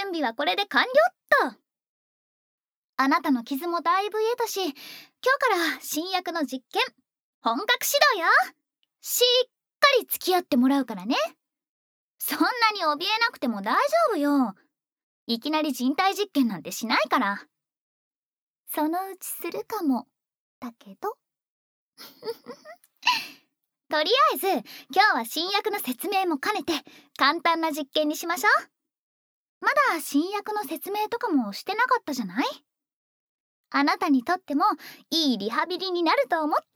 準備はこれで完了っと。あなたの傷もだいぶ癒えたし、今日から新薬の実験本格始動よ。しっかり付き合ってもらうからね。そんなに怯えなくても大丈夫よ。いきなり人体実験なんてしないから。そのうちするかもだけどとりあえず今日は新薬の説明も兼ねて簡単な実験にしましょう。まだ新薬の説明とかもしてなかったじゃない。あなたにとってもいいリハビリになると思って。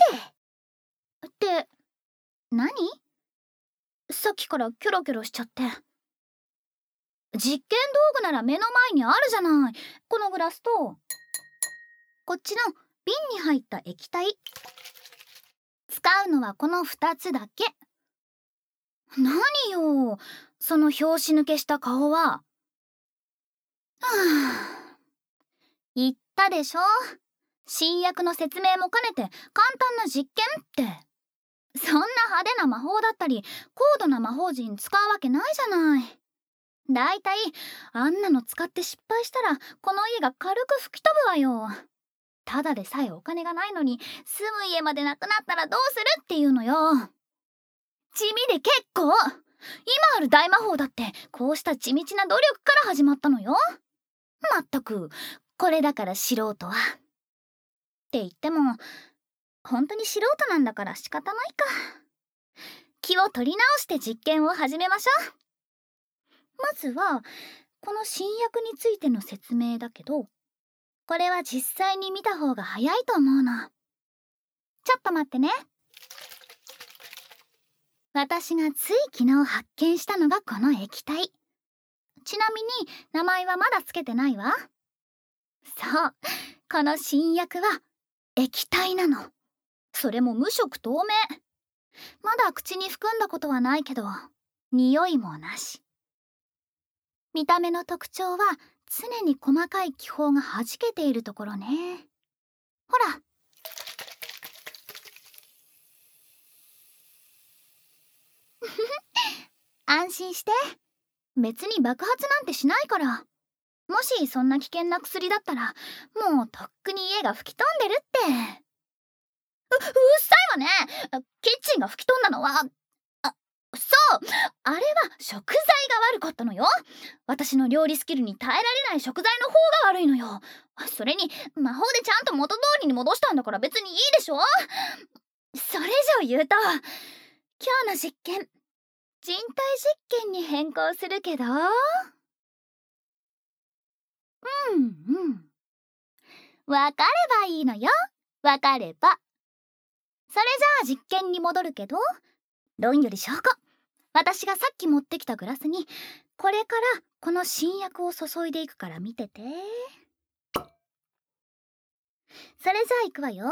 って何？さっきからキョロキョロしちゃって。実験道具なら目の前にあるじゃない。このグラスとこっちの瓶に入った液体。使うのはこの2つだけ。何よその拍子抜けした顔は。はあ、言ったでしょ、新薬の説明も兼ねて簡単な実験って。そんな派手な魔法だったり高度な魔法陣使うわけないじゃない。だいたいあんなの使って失敗したらこの家が軽く吹き飛ぶわよ。ただでさえお金がないのに住む家までなくなったらどうするっていうのよ。地味で結構。今ある大魔法だってこうした地道な努力から始まったのよ。まったくこれだから素人は。って言っても本当に素人なんだから仕方ないか。気を取り直して実験を始めましょう。まずはこの新薬についての説明だけど、これは実際に見た方が早いと思うの。ちょっと待ってね。私がつい昨日発見したのがこの液体。ちなみに名前はまだつけてないわ。そう、この新薬は液体なの。それも無色透明。まだ口に含んだことはないけど匂いもなし。見た目の特徴は常に細かい気泡がはじけているところね。ほら。安心して。別に爆発なんてしないから。もしそんな危険な薬だったらもうとっくに家が吹き飛んでるって。うっさいわね。キッチンが吹き飛んだのはそうあれは食材が悪かったのよ。私の料理スキルに耐えられない食材の方が悪いのよ。それに魔法でちゃんと元通りに戻したんだから別にいいでしょ。それ以上言うと今日の実験人体実験に変更するけど。わかればいいのよ。わかれば。それじゃあ実験に戻るけど、論より証拠。私がさっき持ってきたグラスにこれからこの新薬を注いでいくから見てて。それじゃあいくわよ。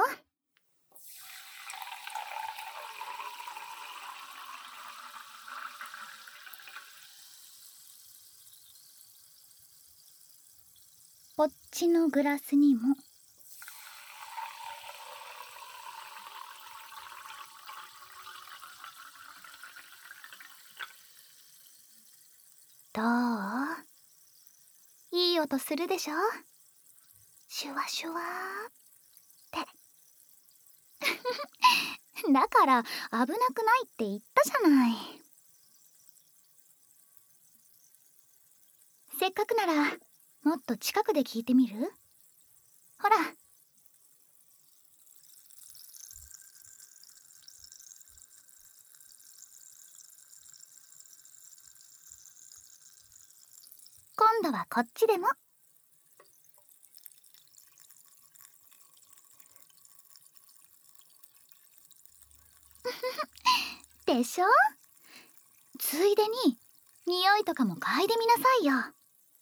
こっちのグラスにも。どう？いい音するでしょ？シュワシュワーってだから危なくないって言ったじゃない。せっかくならもっと近くで聞いてみる？ほら。今度はこっちでも。でしょ？ついでに匂いとかも嗅いでみなさいよ。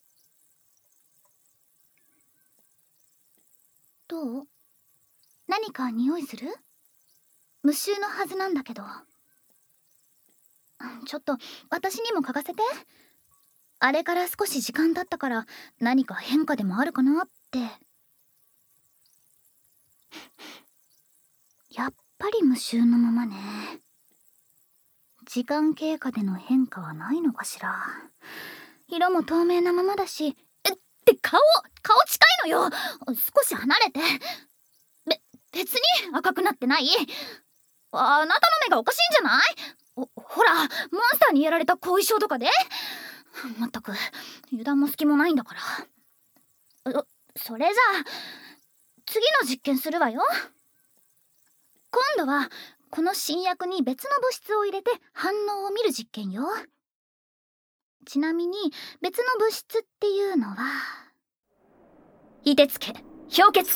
どう？何か匂いする？無臭のはずなんだけど。ちょっと私にも嗅がせて。あれから少し時間経ったから何か変化でもあるかなって。やっぱり無臭のままね。時間経過での変化はないのかしら。 色も透明なままだし。って顔近いのよ。少し離れて。別に赤くなってない。あなたの目がおかしいんじゃない？ほら、モンスターにやられた後遺症とかで。まったく油断も隙もないんだから。それじゃあ次の実験するわよ。今度はこの新薬に別の物質を入れて反応を見る実験よ。ちなみに別の物質っていうのは凍てつけ、氷結。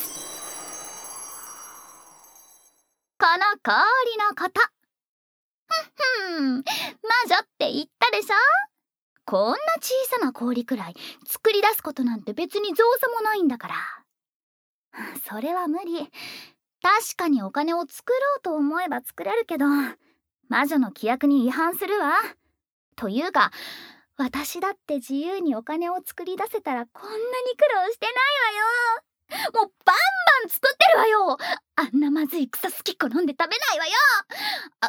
この氷のこと。魔女って言ったでしょ。こんな小さな氷くらい作り出すことなんて別に造作もないんだから。それは無理。確かにお金を作ろうと思えば作れるけど、魔女の規約に違反するわ。というか、私だって自由にお金を作り出せたらこんなに苦労してないわよ。もうバンバン作ってるわよ。あんなまずい草すきっこ飲んで食べないわよ。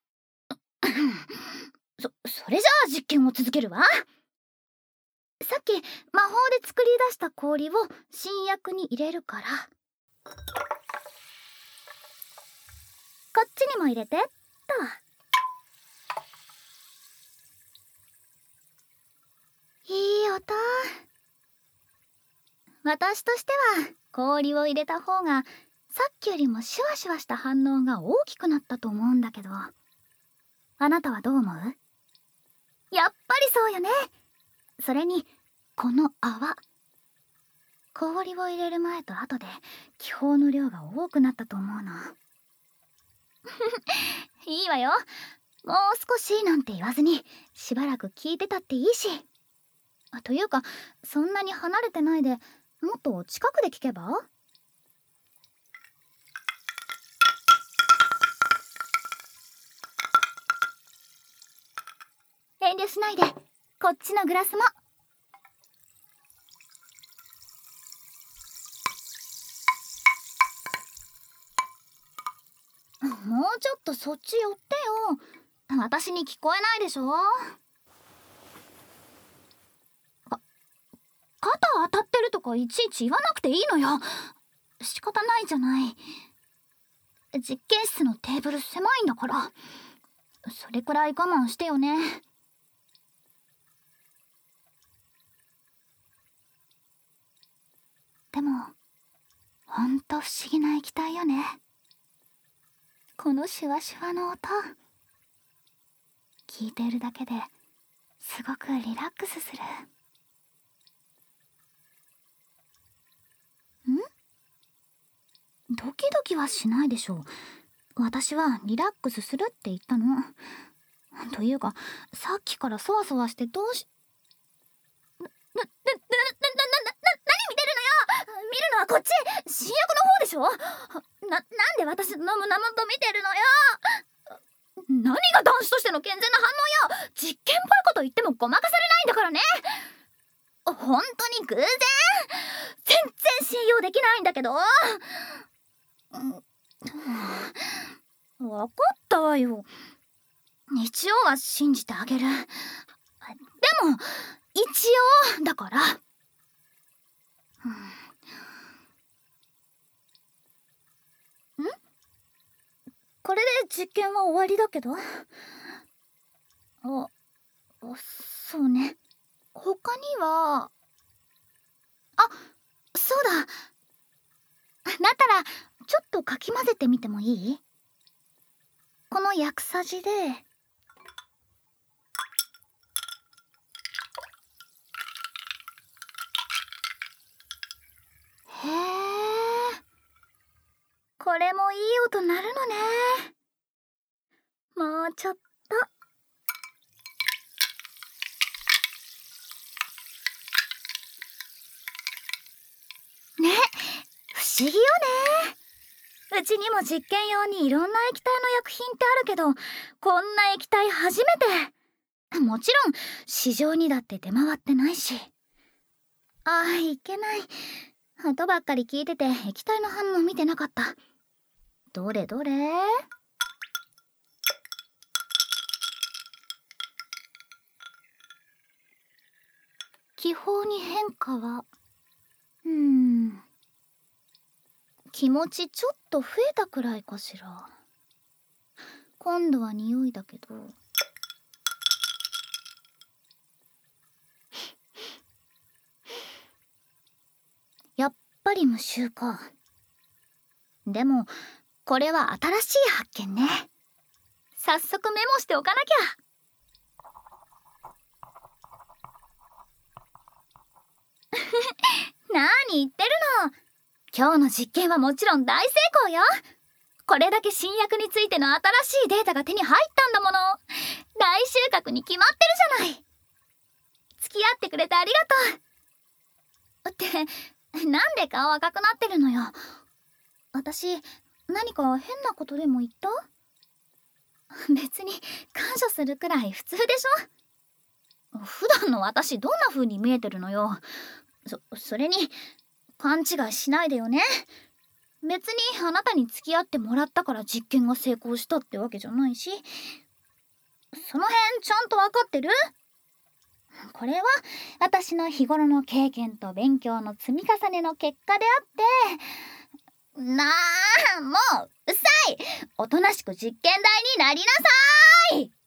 それじゃあ実験を続けるわ。さっき魔法で作り出した氷を新薬に入れるから、こっちにも入れてっと。いい音。私としては氷を入れた方がさっきよりもシュワシュワした反応が大きくなったと思うんだけど、あなたはどう思う？やっぱりそうよね。それにこの泡、氷を入れる前と後で気泡の量が多くなったと思うの。いいわよ。もう少しなんて言わずにしばらく聞いてたっていいし。というかそんなに離れてないでもっと近くで聞けば？遠慮しないで、こっちのグラスも。もうちょっとそっち寄ってよ。私に聞こえないでしょ。肩当たってるとかいちいち言わなくていいのよ。仕方ないじゃない。実験室のテーブル狭いんだから、それくらい我慢してよね。でもほんと不思議な液体よね、このシュワシュワの音。聞いてるだけですごくリラックスする。ドキドキはしないでしょう。私はリラックスするって言ったの。というかさっきからそわそわしてどうし。何見てるのよ。見るのはこっち、新薬の方でしょ。なんで私の胸元見てるのよ。何が男子としての健全な反応よ。実験っぽいこと言ってもごまかされないんだからね。本当に偶然？全然信用できないんだけど。分かったわよ。一応は信じてあげる。でも一応だから。これで実験は終わりだけど。そうね。他には。そうだ。だったらちょっとかき混ぜてみてもいい？この薬さじで。へえ、これもいい音鳴るのね。もうちょっと。ね、不思議よね。うちにも実験用にいろんな液体の薬品ってあるけど、こんな液体初めて。もちろん市場にだって出回ってないし。いけない。音ばっかり聞いてて液体の反応見てなかった。どれどれ。 気泡に変化は気持ちちょっと増えたくらいかしら。今度は匂いだけど、やっぱり無臭か。でもこれは新しい発見ね。早速メモしておかなきゃ。何言ってるの。今日の実験はもちろん大成功よ。これだけ新薬についての新しいデータが手に入ったんだもの。大収穫に決まってるじゃない。付き合ってくれてありがとう。ってなんで顔赤くなってるのよ。私何か変なことでも言った？別に感謝するくらい普通でしょ。普段の私どんな風に見えてるのよ。それに勘違いしないでよね。別にあなたに付き合ってもらったから実験が成功したってわけじゃないし、その辺ちゃんと分かってる？これは私の日頃の経験と勉強の積み重ねの結果であって、もううっさい。おとなしく実験台になりなさーい。